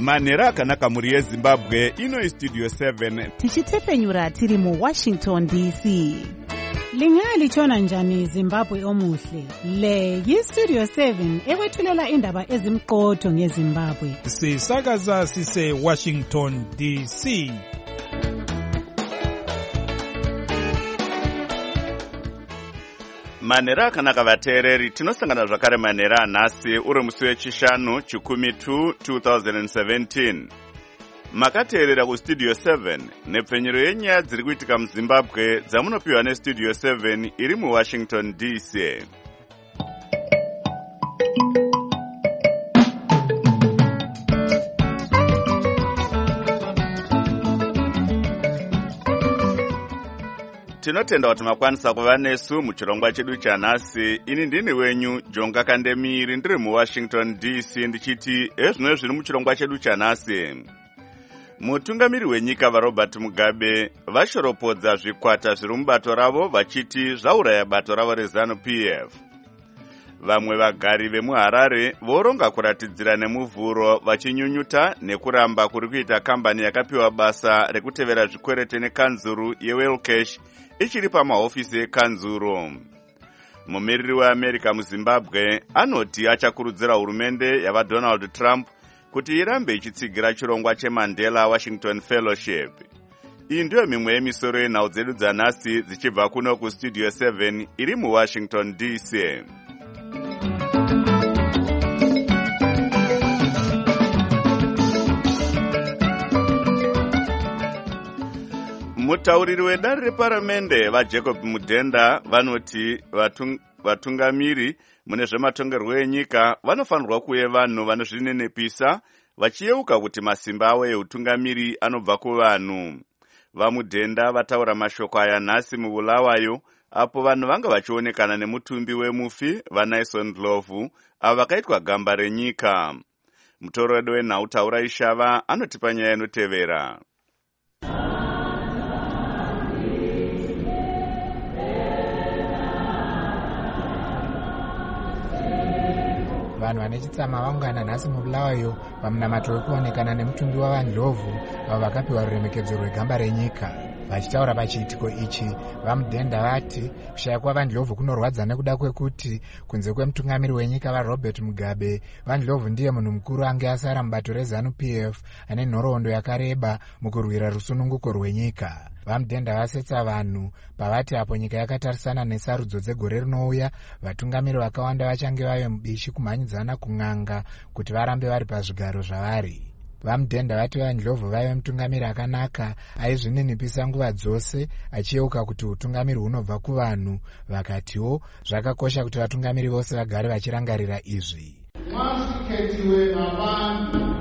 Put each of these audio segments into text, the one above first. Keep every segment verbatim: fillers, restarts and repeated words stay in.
manhero akanaka muri yezimbabwe. Ino istudio seven tichitefenyura tiri mu Washington D C. Lingalitshona njani Zimbabwe omuhle? Le yistudio seven ekwethulela indaba ezimqotho ngeZimbabwe. Sisakaza sise Washington D C. manhero akanaka vateereri, tinosangana zvakare manhero anhasi uri musi wechishanu chikumi tu two thousand seventeen. Makateerera kustudio seven nepfenyero yenyaya dziri kuitika muZimbabwe dzamunopiwa nestudio seven iri muWashington D C. Tinotenda kuti makwanisa kuva nesu muchirongwa chedu chanhasi. Ini ndini wenyu Jonga Kandemiri, ndiri muWashington D C ndichiti ezvino zviri muchirongwa chedu chanhasi. Mutungamiri wenyika vaRobert Mugabe vashoropodza zvikwata zviri mubato ravo vachiti zvauraya bato ravo reZANU P F. Vamwe vagari vemuHarare voronga kuratidzira nemuvhuro vachinyunyuta nekuramba kuri kuita kambani yakapiwa basa rekutevera zvikwerete nekanzuru yeWellcash ichiri pamahofisi ekanzuro. Mumiriri weAmerica muZimbabwe anoti achakurudzira hurumende yavaDonald Trump kuti irambe ichitsigira chirongwa cheMandela Washington Fellowship. Iyi ndiyo mimwe yemisoro yenhau dzedu dzanhasi dzichibva kuno kustudio seven iri muWashington D C. Mutauriri wedare reparamende vaJacob Mudhenda vanoti vatung, vatungamiri mune zvematongerwo enyika vanofanirwa kuve vanhu vanozvinenepisa vachiyeuka kuti masimba avo eutungamiri anobva kuvanhu. VaMudhenda vataura mashoko aya nhasi muBulawayo apo vanhu vanga vachionekana nemutumbi wemufi vaNaison Ndlovu avo vakaitwa gamba renyika. Mutoredo wenhau Taura Ishava anotipa nyaya inotevera. Vanhu vane chitsama vaungana nhasi muBulawayo pamunamato wekuonekana nemutumbi wavaNdlovu avo vakapiwa ruremekedzo rwegamba renyika. Vachitaura pachiitiko ichi, vaMudhenda vati kushaya kwavaNdlovu kunorwadza nekuda kwekuti kunze kwemutungamiri wenyika vaRobert Mugabe, vaNdlovu ndiye munhu mukuru ange asara mubato reZANU P F ane nhoroondo yakareba mukurwira rusununguko rwenyika. VaMudhenda vasetsa vanhu pavati apo nyika yakatarisana nesarudzo dzegore rinouya, vatungamiri vakawanda vachange vave mubishi kumhanyidzana kun'anga kuti varambe vari pazvigaro zvavari. VaMudhenda vati vaNdlovu vaive mutungamiri akanaka aizvininipisa nguva dzose achiyeuka kuti utungamiri hunobva kuvanhu. Vakatiwo zvakakosha kuti vatungamiri vose vagare vachirangarira izvi. Mwasiketiwe navanhu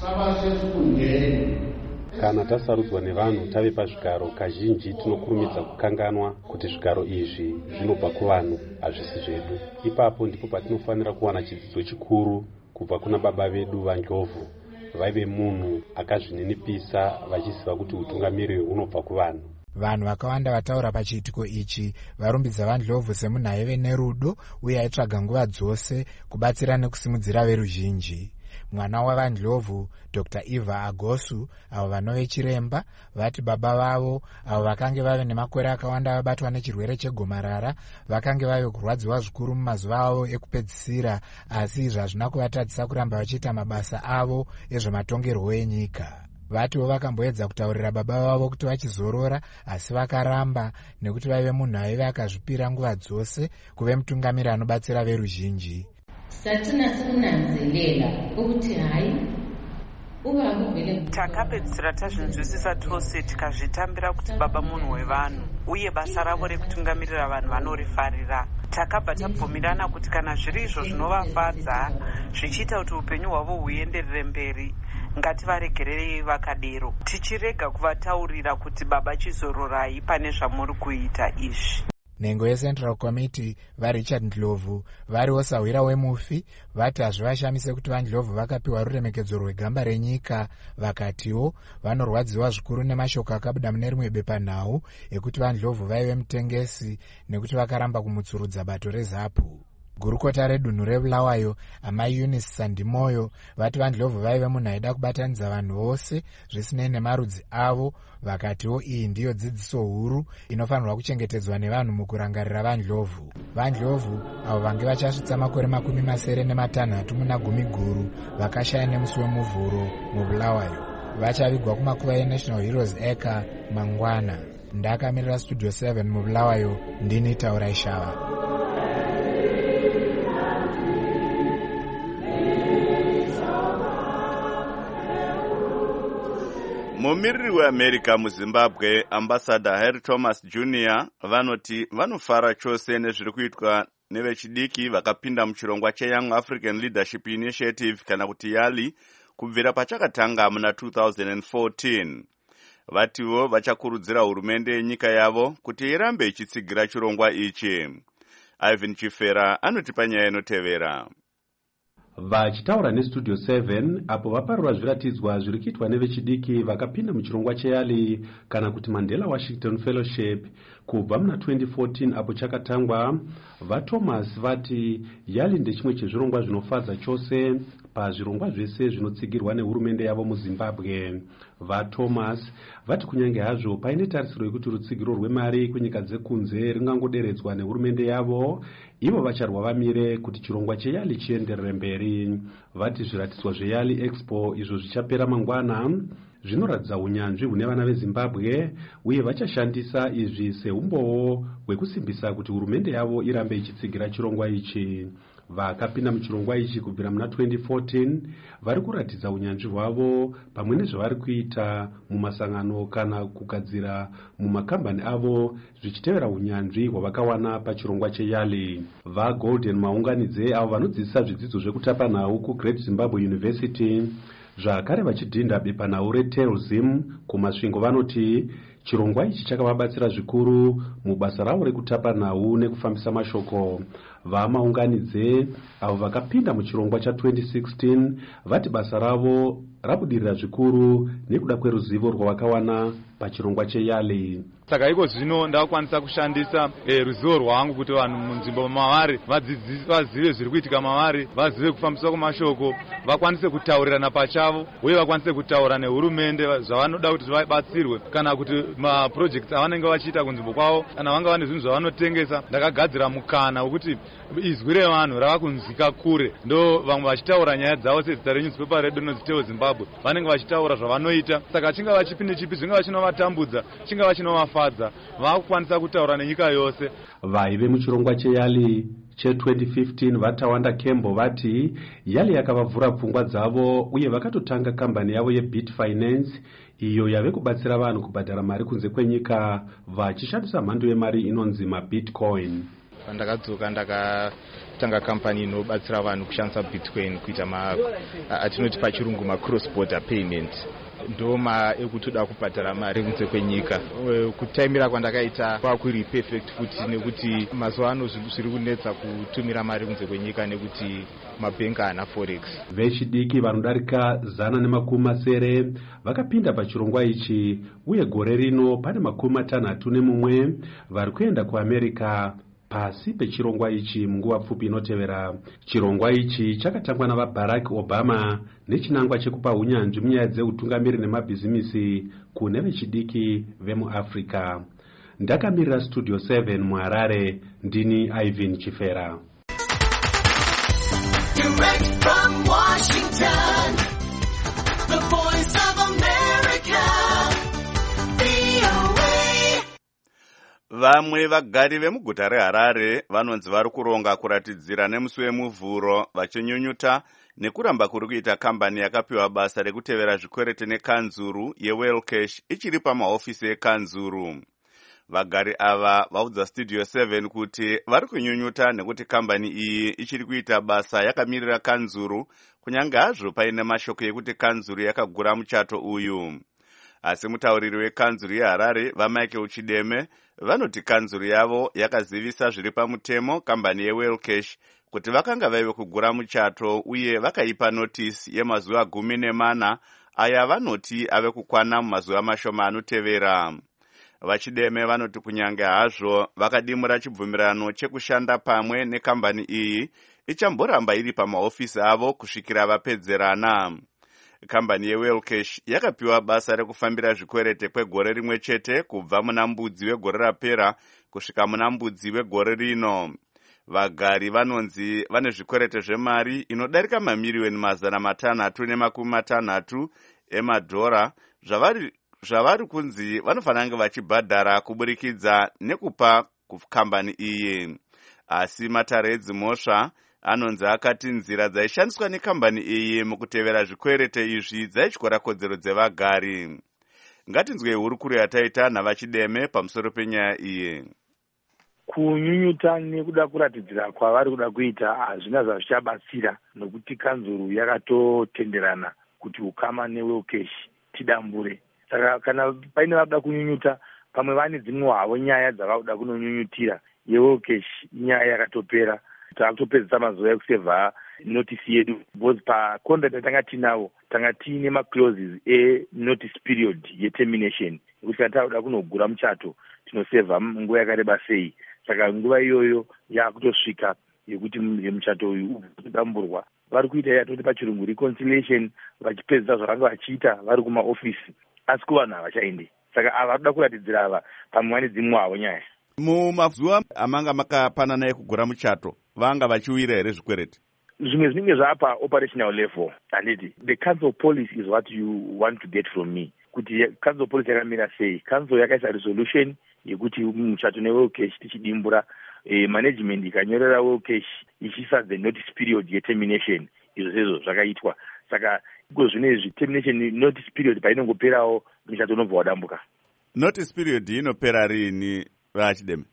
tabasezikungeni. Kana tasarudzwa nevanhu tave pazvigaro, kazhinji tinokurumidza kukanganwa kuti zvigaro izvi zvinobva kuvanhu, hazvisi zvedu. Ipapo ndipo patinofanira kuwana chidzidzo chikuru kubva kuna baba vedu vaNdlovu. Vaive munhu akazvininipisa vachiziva kuti utungamiri unobva kuvanhu. Vanhu vakawanda vataura pachiitiko ichi varumbidza vaNdlovu semunhu aive nerudo uye aitsvaga nguva dzose kubatsira nekusimudzira veruzhinji. Mwana wavaNdlovu Doctor Eva Agosu avo vanove chiremba vati baba vavo avo vakange vave nemakore akawanda vabatwa nechirwere chegomarara vakange vave kurwadziwa zvikuru mumazuva avo ekupedzisira, asi izvi hazvina kuvatadzisa kuramba vachiita mabasa avo ezvematongerwo enyika. Vatiwo vakamboedza kutaurira baba vavo kuti vachizorora, asi vakaramba nekuti vaive munhu aive akazvipira nguva dzose kuve mutungamiri anobatsira veruzhinji. Satinasi kunanzelela ukuthi hayi uba kuvele takapedzisira tazvinzwisisa tose tikazvitambira kuti baba munhu wevanhu uye basa ravo rekutungamirira vanhu vanorifarira. Takabva tabvumirana kuti kana zviri izvo zvinovafadza zvichiita kuti upenyu hwavo huenderere mberi, ngativaregererei vakadero, tichirega kuvataurira kuti baba chizororai pane zvamuri kuita izvi. Nhengo yeCentral Committee vaRichard Ndlovu variwo sawira wemufi vati hazvivashamise kuti vaNdlovu vakapiwa ruremekedzo rwegamba renyika. Vakatiwo vanorwadziwa zvikuru nemashoko akabuda mune rimwe bepanhau ekuti vaNdlovu vaive mutengesi nekuti vakaramba kumutsurudza bato reZAPU. gurukota redunhu rebulawayo amai Eunice Sandimoyo vati vaNdlovu vaive munhu aida kubatanidza vanhu vose zvisinei nemarudzi avo, vakatiwo iyi ndiyo dzidziso huru inofanirwa kuchengetedzwa nevanhu mukurangarira vaNdlovu. VaNdlovu avo vange vachasvitsa makore makumi masere nematanhatu muna gumi guru vakashaya nemusi wemuvhuro mubulawayo vachavigwa kumakuva eNational Heroes Acre mangwana. Ndakamirira Studio seven mubulawayo, ndini Taurai Shava. Mumiriri weAmerica muZimbabwe, Ambassador Harry Thomas Junior vanoti vanofara chose nezviri kuitwa nevechidiki vakapinda muchirongwa cheYoung African Leadership Initiative kana kuti YALI kubvira pachakatanga muna two thousand fourteen. Vativo vachakurudzira hurumende yenyika yavo kuti irambe ichitsigira chirongwa ichi. Ivan Chifera anotipa nyaya inotevera. Vachitaura neStudio seven apo vaparura zviratidzwa zviri kuitwa nevechidiki vakapinda muchirongwa cheYALI kana kuti Mandela Washington Fellowship kubva muna twenty fourteen apo chakatangwa, vaThomas vati YALI ndechimwe chezvirongwa zvinofadza chose pazvirongwa zvese zvinotsigirwa nehurumende yavo muZimbabwe. VaThomas vati kunyange hazvo paine tarisiro yekuti rutsigiro rwemari kunyika dzekunze ringangoderedzwa nehurumende yavo, ivo vacharwa vamire kuti chirongwa cheYALI chienderere mberi. Vati zviratidzwa zveYALI Expo izvo zvichapera mangwana zvinoratidza unyanzvi hune vana veZimbabwe uye vachashandisa izvi seumbowo hwekusimbisa kuti hurumende yavo irambe ichitsigira chirongwa ichi. Vakapinda muchirongwa ichi kubvira muna twenty fourteen vari kuratidza unyanzvi hwavo pamwe nezvavari kuita mumasangano kana kugadzira mumakambani avo zvichitevera unyanzvi hwavakawana pachirongwa cheYALI. VaGolden Maunganidze avo vanodzidzisa zvidzidzo zvekutapa nhau kuGreat Zimbabwe University zvakare vachidhinda bepanhau reterrorism kumasvingo vanoti chirongwa ichi chakavabatsira zvikuru mubasa ravo rekutapa nhau nekufambisa mashoko. VaMaunganidze avo vakapinda muchirongwa cha twenty sixteen vati basa ravo rabudirira zvikuru nekuda kweruzivo rwavakawana pachirongwa cheYALI. Saka iko zvino ndakwanisa kushandisa eh, ruzivo rwangu kuti vanhu munzvimbo mavari vazive zviri kuitika mavari, vazive kufambiswa kwamashoko, vakwanise kutaurirana pachavo uye vakwanise kutaura nehurumende zvavanoda kuti vabatsirwe kana kuti maprojects avanenge vachiita kunzvimbo kwavo kana vanga vane zvinhu zvavanotengesa. Ndakagadzira mukana wekuti izwi revanhu rava kunzwika kure, ndo vamwe vachitaura nyaya dzavo sedzita reNewspaper Radio noZiteo Zimbabwe vanenge vachitaura zvavanoita. Saka chingava chipi nechipi zvingava chinovatambudza chingava chinovafadza vakukwanisa kutaura nenyika yose. Vaive muchirongwa cheYALI che twenty fifteen vaTawanda Kembo vati YALI yakavavhura pfungwa dzavo uye vakatotanga kambani yavo yeBit Finance iyo yave kubatsira vanhu kubhadhara mari kunze kwenyika vachishandisa mhando yemari inonzi maBitcoin. Pandakadzoka ndakatanga kampani inobatsira vanhu kushandisa Bitcoin kuita ma atinoti pachirungu ma cross border payment. Ndoma ekutoda kubhadhara mari kunze kwenyika. Kutaimira kwandakaita kwakuri perfect futi nekuti mazuva ano zviri kunetsa kutumira mari kunze kwenyika nekuti mabhenga ana forex. Vechidiki vanodarika zana nemakumi masere vakapinda pachirongwa ichi uye gore rino pane makumi matanhatu nemumwe vari kuenda kuAmerica pasi pechirongwa ichi munguva pfupi inotevera. Chirongwa ichi chakatangwa navaBarack Obama nechinangwa chekupa unyanzvi munyaya dzeutungamiri nemabhizimisi kune vechidiki vemuAfrica. Ndakamirira Studio seven muHarare, ndini Ivan Chifera. Direct from Washington, the voice of America, V O A. Vamwe vagari vemuguta reHarare vanonzi vari kuronga kuratidzira nemusi wemuvhuro vachinyunyuta nekuramba kuri kuita kambani yakapiwa basa rekutevera zvikwereti nekanzuru yeWellcash ichiri pamahofisi ekanzuru. Vagari ava vaudza Studio seven kuti vari kunyunyuta nekuti kambani iyi ichiri kuita basa yakamirira kanzuru kunyange hazvo paine mashoko ekuti kanzuru yakagura muchato uyu. Asi mutauriri wekanzuru yeHarare vaMichael Chideme vanoti kanzuru yavo yakazivisa zviri pamutemo kambani yeWellcash kuti vakanga vaive kugura muchato uye vakaipa notisi yemazuva gumi nemana aya vanoti ave kukwana mumazuva mashoma anotevera. Vachideme vanoti kunyange hazvo vakadimura chibvumirano chekushanda pamwe nekambani iyi, ichamboramba iri pamahofisi avo kusvikira vapedzerana. Kambani yeWellcash yakapiwa basa rekufambira zvikwerete kwegore rimwe chete kubva muna Mbudzi wegore rapera kusvika muna Mbudzi wegore rino. Vagari vanonzi vane zvikwerete zvemari inodarika mamiliyoni mazana matanhatu nemakumi matanhatu emadhora zvavari zvavari kunzi vanofanira kunge vachibhadhara kuburikidza nekupa kukambani iyi. Asi Matare edzimhosva anonzi akati nzira dzaishandiswa nekambani iyi mukutevera zvikwerete izvi dzaityora kodzero dzevagari. Ngatinzwe hurukuro yataita navachideme pamusoro penyaya iyi. Kunyunyuta nekuda kuratidzira kwavari kuda kuita hazvina zvazvichabatsira, nokuti kanzuru yakatotenderana kuti ukama neWellcash tidambure. Saka kana paine vakuda kunyunyuta, pamwe vane dzimwe havo nyaya dzavakuda kunonyunyutira, yeWellcash inyaya yakatopera. Takutopedzisa mazuva ekusevha notisi yedu, because pacontract yatanga tinavo tanga tiine maclauses e-notice period yetermination, yekuti kana takuda kunogura muchato tinosevha nguva yakareba sei. Saka nguva iyoyo yakutosvika yekuti muchato uyu udamburwa. Vari kuita yatoti pachirungu reconciliation, vachipedzisa zvavanga vachiita vari kumaofisi, asi kuvanhu havachaendi. Saka ava vakuda kuratidzira ava pamwe vane dzimwe havo nyaya. Mumazuva amanga makapanana ekugura muchato vanga vachiwira here zvikwerete? Zvimwe zvinenge zvapa operational level. Handiti the council policy is what you want to get from me. Kuti council policy yakamira sei? Council yakaisa resolution yekuti muchato neWellcash tichidimbura, eh, management ikanyorera Wellcash ichisa the notice period yetermination. Izvo sezvo zvakaitwa. Saka iko zvinezvi termination notice period painongoperawo muchato unobva wadambuka. Notice period inopera rini vachideme?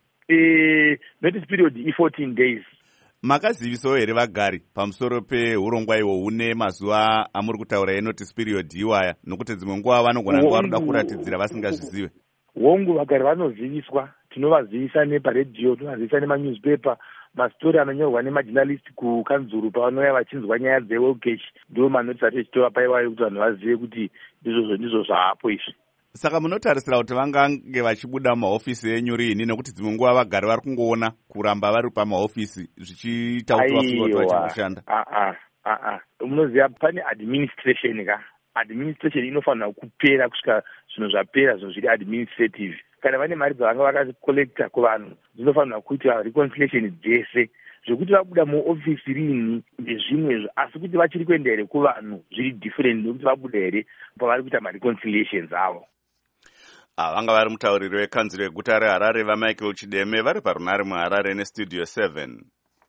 Eh, notice period i fourteen days. Makazivisawo here vagari pamusoro peurongwa ihwo hune mazuva amuri kutaura enotice period iwaya, nokuti dzimwe nguva vanogona nguva vanoda kuratidzira vasingazvizive? Hongu vagari vanoziviswa, tinovazivisa neparedhiyo, tinovazivisa nemanewspaper, mastori anonyorwa nemajournalist kukanzuru pavanouya vachinzwa nyaya dzeWellcash, ndo manotisi ati echitova iwayo kuti vanhu vazive kuti ndizvo ndizvo zvaapo izvi. Saka munotarisira kuti vangange vachibuda mumahofisi enyu rini, nekuti dzimwe nguva vagari vari kungoona kuramba vari pamahofisi zvichiita kuti vafunga kuti vachinoshanda? Aa, aa, munoziva pane administration ka. Administration inofanira kupera kusvika zvinhu zvapera, zvinhu zviri administrative. Kana vane mari dzavanga vakakolekta kuvanhu, dzinofanira kuita reconciliation dzese. Zvokuti vabuda muofisi rini ndezvimwe, asi kuti vachiri kuenda here kuvanhu zviri different nekuti vabuda here pavari kuita mareconciliations avo. Vanga vari mutauriri wekanzuro yeguta reHarare vaMichael Chideme vari parunare muHarare nestudio seven.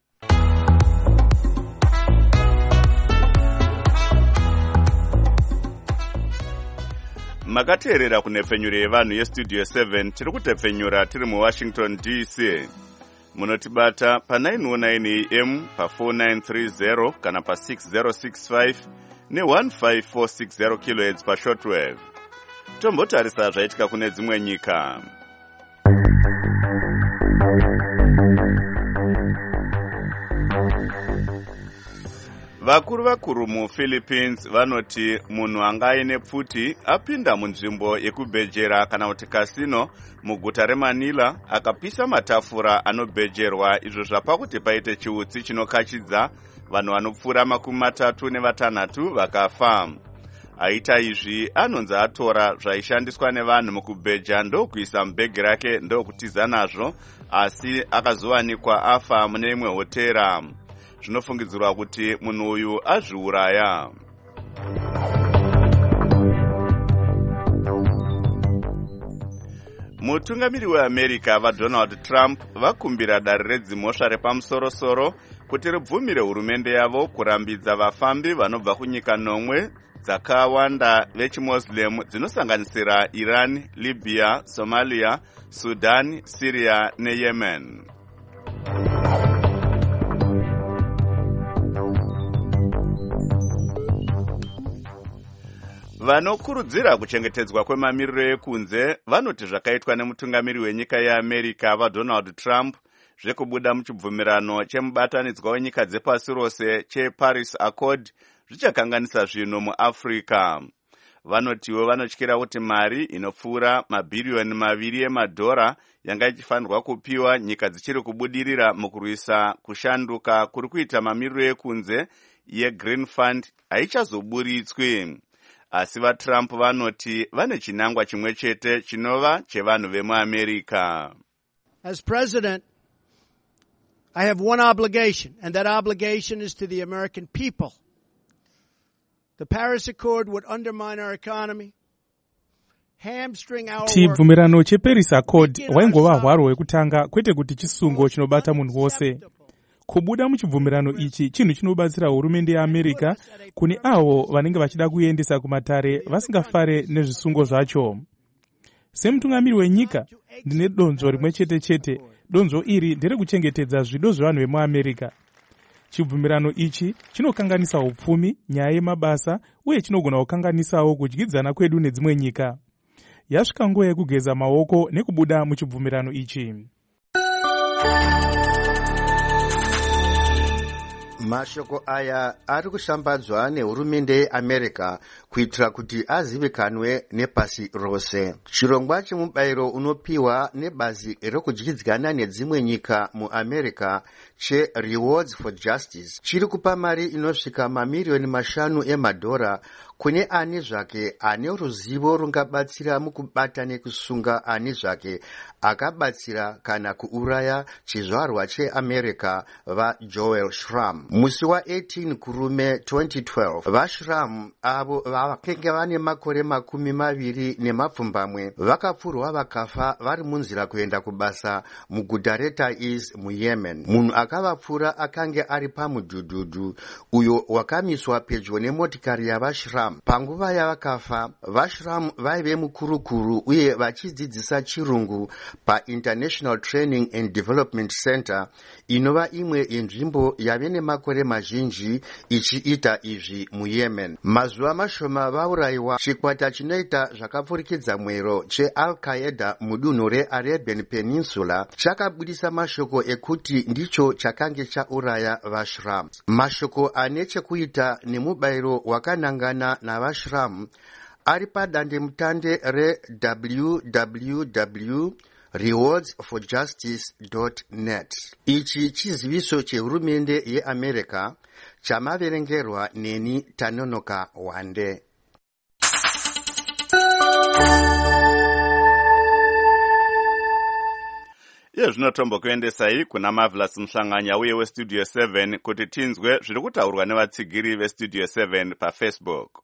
Makateerera kunepfenyuro yevanhu yestudio seven, tiri kutepfenyura tiri muWashington D C. Munotibata pa nine oh nine A M, pa four nine three zero kana pa six zero six five ne one five four six zero kilohertz pa shortwave. Tombotarisa zvaitika kune dzimwe nyika. Vakuru vakuru muPhilippines vanoti munhu anga aine pfuti apinda munzvimbo yekubhejera kana kuti kasino muguta reManila akapisa matafura anobhejerwa, izvo zvapa kuti paite chiutsi chinokachidza, vanhu vanopfuura makumi matatu nevatanhatu vakafa. Aita izvi anonzi atora zvaishandiswa nevanhu mukubheja ndokuisa mubhegi rake ndokutiza nazvo, asi akazowanikwa afa mune imwe hotera. Zvinofungidzirwa kuti munhu uyu azviuraya. Mutungamiri weAmerica vaDonald Trump vakumbira dare redzimhosva repamusoro-soro kuti ribvumire hurumende yavo kurambidza vafambi vanobva kunyika nomwe dzakawanda vechiMuslim dzinosanganisira Iran, Libya, Somalia, Sudan, Syria neYemen. Vanokurudzira kuchengetedzwa kwemamiriro ekunze vanoti zvakaitwa nemutungamiri wenyika yeAmerica vaDonald Trump zvekubuda muchibvumirano chemubatanidzwa wenyika dzepasi rose cheParis Accord zvichakanganisa zvinhu muAfrica. vanotiwo vanotyira kuti mari inopfuura mabhiriyoni maviri emadhora yanga ichifanirwa kupiwa nyika dzichiri kubudirira mukurwisa kushanduka kuri kuita mamiriro ekunze yegreen fund haichazoburitswi. Asi vaTrump vanoti vane chinangwa chimwe chete chinova chevanhu vemuAmerica. As president, I have one obligation, and that obligation is to the American people. The Paris Accord would undermine our economy, hamstring our work. Chibvumirano cheParis Accord waingova hwaro hwekutanga kwete kuti chisungo chinobata munhu wose. Kubuda muchibvumirano ichi chinhu chinobatsira hurumende yeAmerica kune avo vanenge vachida kuendesa kumatare vasingafare nezvisungo zvacho. Semutungamiri wenyika ndine donzvo rimwe chete chete. Donzvo iri ndere kuchengetedza zvido zvevanhu vemuAmerica. Chibvumirano ichi chinokanganisa upfumi, nyaya yemabasa uye chinogona kukanganisawo kudyidzana kwedu nedzimwe nyika. Yasvika nguva yekugeza maoko nekubuda muchibvumirano ichi. Mashoko aya ari kushambadzwa nehurumende yeAmerica kuitira kuti azivikanwe nepasi rose. Chirongwa chemubayiro unopiwa nebazi rekudyidzana nedzimwe nyika muAmerica che Rewards for Justice chiri kupa mari inosvika mamiliyoni mashanu emadhora kune ani zvake ane ruzivo rungabatsira mukubata nekusunga ani zvake akabatsira kana kuuraya chizvarwa cheAmerica vaJoel Schramm. Musi wa18 kurume twenty twelve, vaSchramm avo vakenge vane makore makumi maviri nemapfumbamwe vakapfurwa vakafa vari munzira kuenda kubasa muguta reTaiz muYemen. Munhu akavapfura akange ari pamudhudhudhu uyo wakamiswa pedyo nemotikari yavaSchramm. Panguva yavakafa, vaSchramm vaive mukurukuru uye vachidzidzisa chirungu paInternational Training and Development Center inova imwe yenzvimbo yave nemakore mazhinji ichiita izvi muYemen. Mazuva mashoma vaurayiwa. Chikwata chinoita zvakapfurikidza mwero cheAl-Qaeda mudunhu reArabian Peninsula chakabudisa mashoko ekuti ndicho chakange chauraya vaSchramm. Mashoko ane chekuita nemubayiro wakanangana navaSchramm ari padandemutande re-w w w dot rewards for justice dot net. Ichi chiziviso chehurumende yeAmerica chamaverengerwa neni Tanonoka Wande. Iye zvinotombo kuendesai kuna Marvelous Mhlanganya uye weStudio seven kuti tinzwe zviri kutaurwa nevatsigiri veStudio seven paFacebook.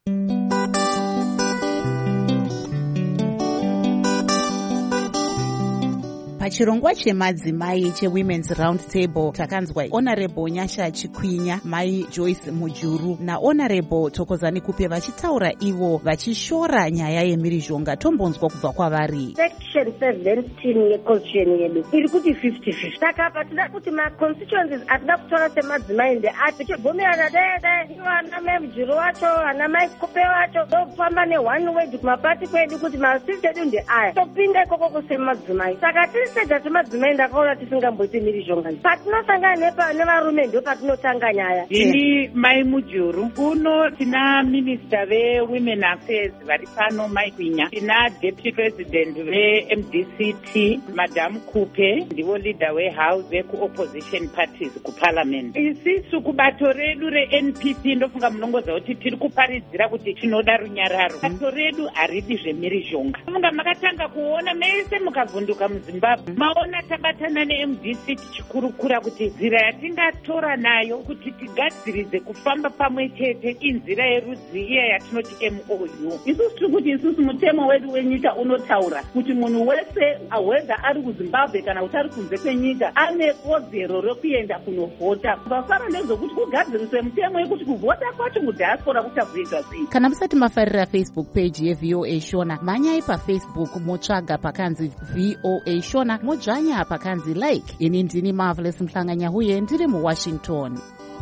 Pachirongwa chemadzimai cheWomen's Round Table takanzwa Honorable Nyasha Chikwinya, Mai Joyce Mujuru na Honorable Tokozani Kupe vachitaura ivo vachishora nyaya yemhirizhonga. Tombonzwa kubva kwavari. Section seventeen yeconstitution yedu iri kuti fifty fifty. Saka patida kuti ma constituencies atida kutora semadzimai ndeati tichibvumirana dede iwo ana mai Mujuru wacho ana mai Kupe wacho tofamba ne one word kumapati kwedu kuti masisi edu ndeaya topinda ikoko kusemadzimai. Saka sega semadzimai ndakaona tisingamboiti mhirizhonga. Patinosangana nevarume ndo patinotanga nyaya. Ini Mai Mujuru uno tina minister veWomen Affairs vari pano Mai Kwinya, tina deputy president veM D C T Madam Kupe ndivo leader wehouse vekuopposition parties kuparliament. Isisu kubato redu reN P P ndofunga munongoza kuti tiri kuparidzira kuti tinoda runyararo. Bato redu haridi zvemhirizhonga. Munga makatanga kuona mese mukavhunduka muZimbabwe maona tabatana neM D C tichikurukura kuti nzira yatingatora nayo kuti tigadziridze kufamba pamwe chete inzira yerudzi iya yatinoti M O U. Isusu tiri kuti isusu mutemo wedu wenyika unotaura kuti munhu wese awedha ari kuZimbabwe kana kuti ari kunze kwenyika ane kodzero rekuenda kunovhota. Zvasara ndezvokuti kugadziriswe mutemo yekuti kuvhota kwacho mudhiaspora kuchazoitwa sei. Kana musati mafarira Facebook page yeV O A Shona, manyai paFacebook motsvaga pakanzi V O A Shona, modzvanya pakanzi like. Ini ndini Marvelous Mhlanganya uye ndiri muWashington.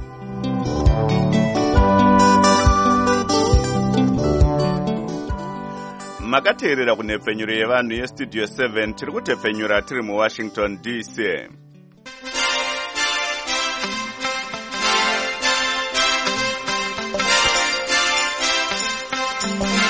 Makateerera kunhepfenyuro yevanhu yeStudio seven tiri kutepfenyura tiri muWashington D C. Thank you.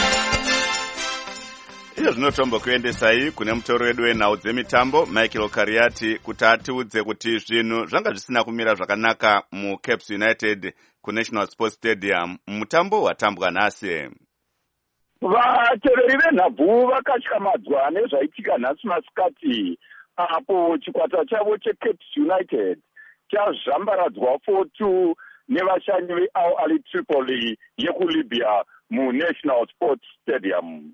zvino zvinotombo kuendesai kune mutoro wedu wenhau dzemitambo Michael Kariati kuti atiudze kuti zvinhu zvanga zvisina kumira zvakanaka muCaps United kuNational Sports Stadium mutambo watambwa nhasi. Vateveri venhabvu vakatyamadzwa nezvaitika nhasi masikati apo chikwata chavo cheCaps United chazvambaradzwa four two nevashanyi veAl Ahly Tripoli yekulibya muNational Sports Stadium.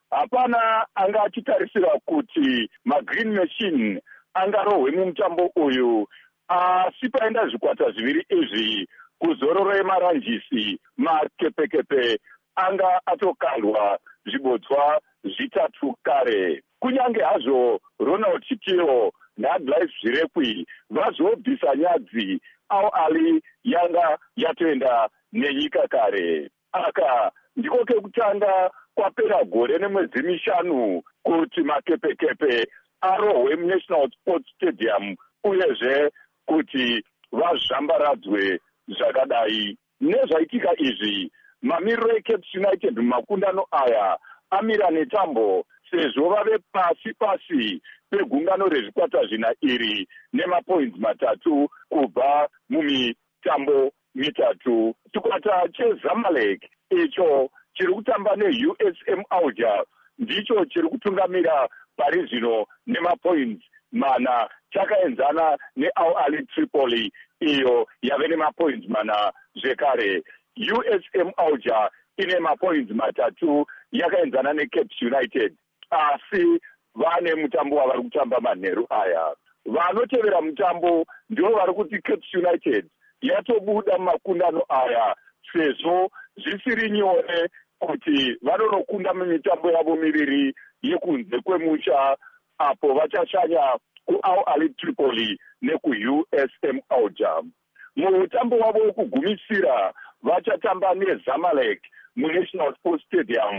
Hapana anga achitarisira kuti maGreen Machine angarohwe mumutambo uyu, asi paenda zvikwata zviviri izvi kuzororo yemaranjisi makepekepe anga atokandwa zvibodzwa zvitatu kare. Kunyange hazvo Ronald Chitiro naAdvice Zvirekwi vazobvisa nyadzi, Al Ahly yanga yatoenda nenyika kare. Aka ndiko kekutanga kwapera gore nemwedzi mishanu kuti makepekepe arohwe muNational Sports Stadium uyezve kuti vazvambaradzwe zvakadai. Nezvaitika izvi, mamiriro eCaps United mumakundano aya amira netambo sezvo vave pasi pasi pegungano rezvikwata zvina iri nemapoints matatu kubva mumitambo mitatu. Chikwata cheZamalek icho chiri kutamba neU S M Alger ndicho chiri kutungamira pari zvino nemapoints mana, chakaenzana neAl Ahly Tripoli iyo yave nemapoints mana zvekare. U S M Alger ine mapoints matatu yakaenzana neCaps United, asi vane mutambo wavari kutamba manheru aya. Vanotevera mutambo ndivo vari kuti Caps United yatobuda mumakundano aya sezvo zvisiri nyore kuti vanonokunda mumitambo yavo miviri yekunze kwemusha apo vachashanya kuAl Ahly Tripoli nekuU S M Alger. Mutambo wavo wekugumisira vachatamba neZamalek muNational Sports Stadium,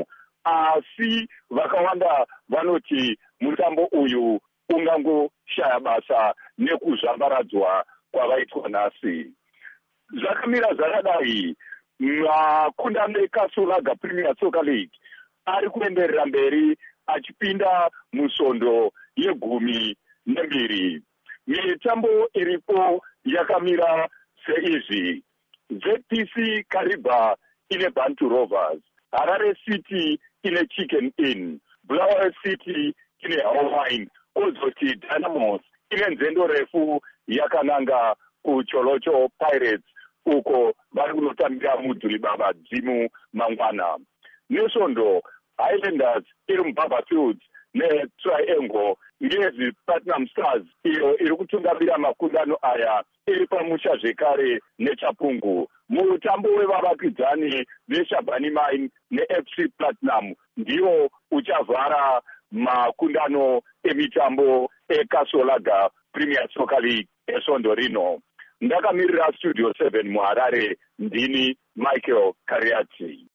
asi vakawanda vanoti mutambo uyu ungangoshaya basa nekuzvambaradzwa kwavaitwa nhasi. Zvakamira zvakadai, makundano eKasolaga Premier Soccer League ari kuenderera mberi achipinda musvondo yegumi nembiri. Mitambo iripo yakamira seizvi: Z P C Kariba ine Bantu Rovers, Harare City ine Chicken Inn, Bulawayo City ine Howine, kozoti Dynamos ine nzendo refu yakananga kuCholocho Pirates uko vari kunotambira mudhuri baba dzimu mangwana. Nesvondo Highlanders iri muBaba Fields neTriangle, Ngezi Platinum Stars iyo iri kutungamira makundano aya iri pamusha zvekare neChapungu. Mutambo wevavakidzani veShabani Mine neF C Platinum ndiwo uchavhara makundano emitambo eKasolaga Premier Soccer League esvondo rino. Ndakamirira Studio seven muHarare, ndini Michael Kariati.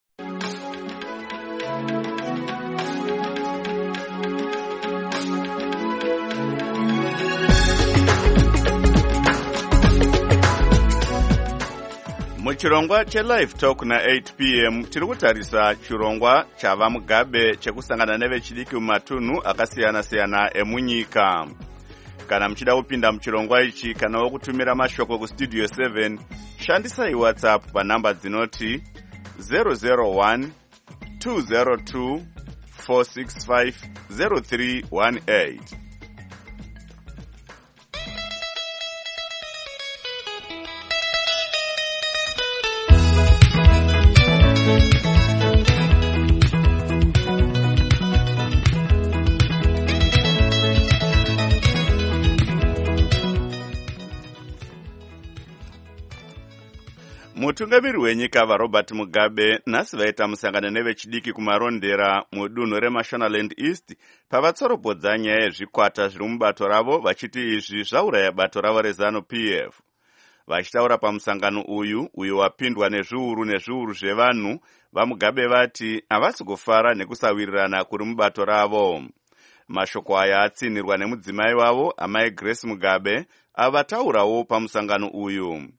Muchirongwa cheLive Talk na eight p m tiri kutarisa chirongwa chava mugabe chekusangana nevechidiki mumatunhu akasiyana-siyana emunyika. Kana muchida kupinda muchirongwa ichi kana wokutumira mashoko kuStudio seven, shandisai WhatsApp panhamba dzinoti zero zero one two zero two four six five zero three one eight. Mutungamiri wenyika vaRobert Mugabe nhasi vaita musangano nevechidiki kumarondera mudunhu reMashonaland East pavatsoropodza nyaya yezvikwata zviri mubato ravo, vachiti izvi zvauraya bato ravo reZanu P F. Vachitaura pamusangano uyu uyu wapindwa nezviuru nezviuru zvevanhu, vaMugabe vati havasi kufara nekusawirirana kuri mubato ravo. Mashoko aya atsinirwa nemudzimai wavo amai Grace Mugabe avataurawo pamusangano uyu.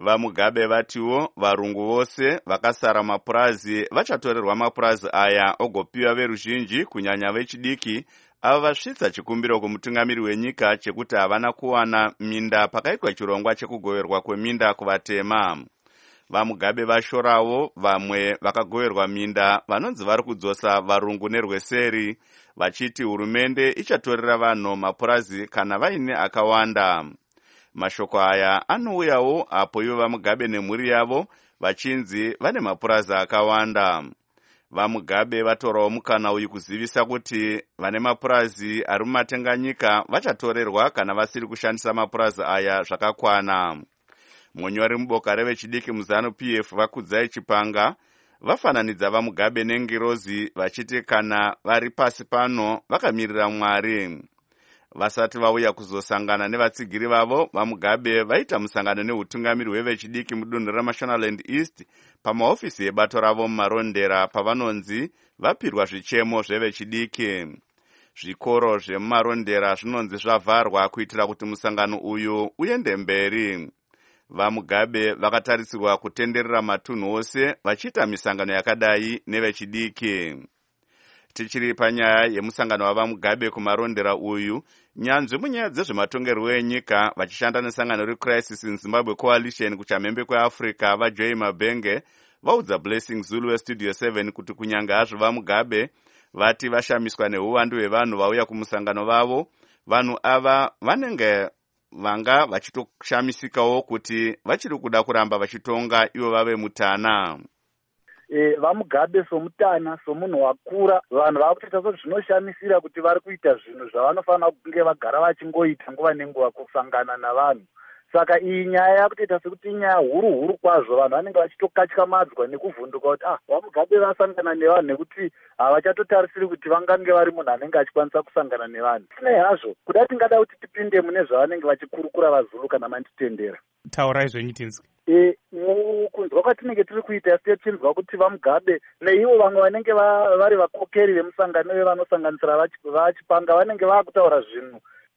VaMugabe vatiwo varungu vose vakasara mapurazi vachatorerwa mapurazi aya ogopiwa veruzhinji kunyanya vechidiki ava vasvitsa chikumbiro kumutungamiri wenyika chekuti havana kuwana minda pakaitwa chirongwa chekugoverwa kweminda kuvatema. VaMugabe vashorawo vamwe vakagoverwa minda vanonzi vari kudzosa varungu nerweseri, vachiti hurumende ichatorera vanhu mapurazi kana vaine akawanda. Mashoko aya anouyawo apo ivo VaMugabe nemhuri yavo vachinzi vane mapurazi akawanda. VaMugabe vatorawo mukana uyu kuzivisa kuti vane mapurazi ari mumatenganyika vachatorerwa kana vasiri kushandisa mapurazi aya zvakakwana. Munyori muboka revechidiki muZanu P F vakudzai Chipanga vafananidza VaMugabe nengirozi vachiti kana vari pasi pano vakamirira Mwari. Vasati vauya kuzosangana nevatsigiri vavo, VaMugabe vaita musangano neutungamiri hwevechidiki mudunhu raMashonaland East pamahofisi ebato ravo mumarondera pavanonzi vapirwa zvichemo zvevechidiki. Zvikoro zvemumarondera zvinonzi zvavharwa kuitira kuti musangano uyu uende mberi. VaMugabe vakatarisirwa kutenderera matunhu ose vachiita misangano yakadai nevechidiki. Tichiri panyaya yemusangano wavaMugabe kumarondera uyu, nyanzvi munyaya dzezvematongerwo enyika vachishanda nesangano reCrisis in Zimbabwe Coalition kuchamhembe kweAfrica vaJoy Mabenge vaudza Blessing Zulu weStudio seven kuti kunyanga hazvo VaMugabe vati vashamiswa neuwandu hwevanhu vauya kumusangano vavo, vanhu ava vanenge vanga vachitoshamisikawo kuti vachiri kuda kuramba vachitonga ivo vave mutana. E, VaMugabe somutana somunhu wakura vanhu vakutoita so zvinoshamisira kuti vari kuita zvinhu zvavanofanira kunge vagara vachingoita nguva nenguva kusangana navanhu. Saka iyi nyaya yakutoita sekuti inyaya huru huru kwazvo, vanhu vanenge vachitokatyamadzwa nekuvhunduka kuti ah VaMugabe vasangana nevanhu nekuti havachatotarisiri kuti vangange vari munhu anenge achikwanisa kusangana nevanhu. Sinei hazvo kuda tingada kuti tipinde mune zvavanenge vachikurukura vaZulu kana manditendera. Taurai zvenyu tinzwi. E, mukunzwa kwatinenge tiri kuita tinzwa kuti VaMugabe neivo vamwe vanenge vari vakokeri vemusangano vevanosanganisira vaChipanga vanenge vakutaura zvinhu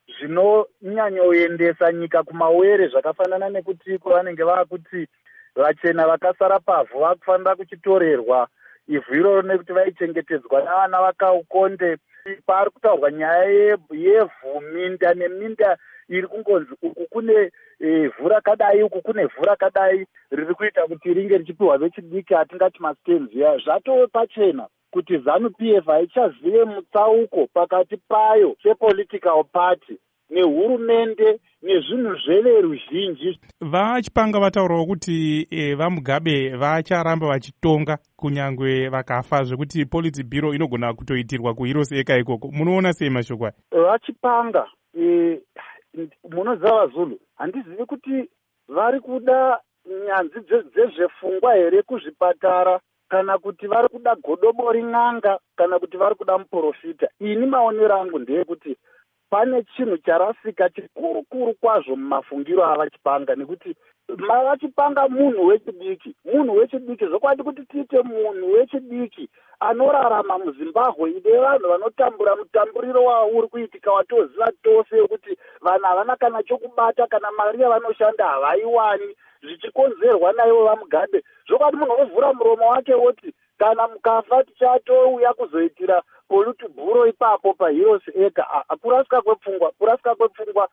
zvinonyanyoendesa nyika kumawere, zvakafanana nekuti vanenge vakuti vachena vakasara pavhu vakufanira kuchitorerwa ivhu iroro nekuti vaichengetedzwa navana vakaukonde. Pari kutaurwa nyaya yevhu, minda neminda iri kungonzi uku kune vhu rakadai uku kune vhu rakadai riri kuita kuti ringe richipiwa vechidiki hatingati mastenziya. Zvatove pachena kuti Zanu P F haichazive mutsauko pakati payo sepolitical party nehurumende nezvinhu zveveruzhinji. VaChipanga vataurawo kuti e, VaMugabe vacharamba vachitonga kunyangwe vakafa, zvekuti politi bhiro inogona kutoitirwa kuHirosi eka ikoko. Munoona sei mashoko aya? VaChipanga e, munoziva vaZulu, handizivi kuti vari kuda nyanzvi dzezvefungwa here kuzvipatara kana kuti vari kuda godobori n'anga kana kuti vari kuda muprofita. Ini maonero angu ndeyekuti pane chinhu charasika chikuru kuru kwazvo mumafungiro avaChipanga, nekuti vaChipanga munhu wechidiki, munhu wechidiki zvokwadi kuti tiite munhu wechidiki anorarama muZimbabwe ine vanhu vanotambura mutamburiro wavo uri kuitika watoziva tose kuti vanhu havana kana chokubata kana mari yavanoshanda havaiwani, zvichikonzerwa naivo VaMugabe. Zvokwadi munhu wovhura muromo wake woti kana mukafa tichatouya kuzoitira politi bhuro ipapo paHirosi eka. Kurasika kwepfungwa, kurasika kwepfungwa.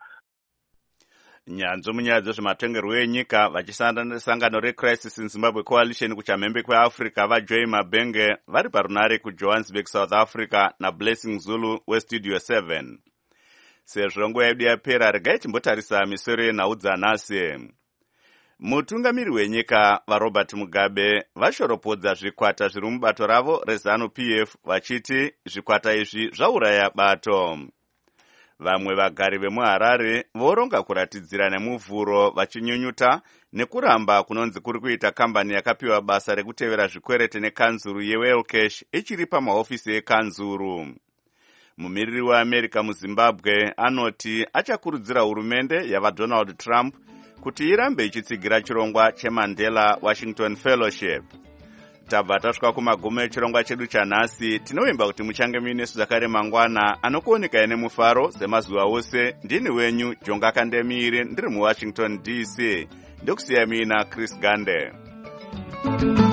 Nyanzvi munyaya dzezvematongerwo enyika vachisangana nesangano reCrisis in Zimbabwe Coalition kuchamhembe kweAfrica vaJoy Mabenge vari parunare kuJohannesburg, South Africa naBlessing Zulu weStudio seven. Sezvo nguva yedu yapera, regai timbotarisa misoro yenhau dzanhasi. Mutungamiri wenyika vaRobert Mugabe vashoropodza zvikwata zviri mubato ravo reZanu P F vachiti zvikwata izvi zvauraya bato. Vamwe vagari vemuHarare voronga kuratidzira nemuvhuro vachinyunyuta nekuramba kunonzi kuri kuita kambani yakapiwa basa rekutevera zvikwerete nekanzuru yeWellcash ichiri pamahofisi ekanzuru. Mumiriri weAmerica muZimbabwe anoti achakurudzira hurumende yavaDonald Trump kuti irambe ichitsigira chirongwa cheMandela Washington Fellowship. tabva tasvika kumagumo echirongwa chedu chanhasi. Tinovimba kuti muchange muinesu zvakare mangwana anokuonekai nemufaro semazuva ose. Ndini wenyu Jonga Kandemire ndiri muWashington D C. Ndokusiyai mina Chris Gande.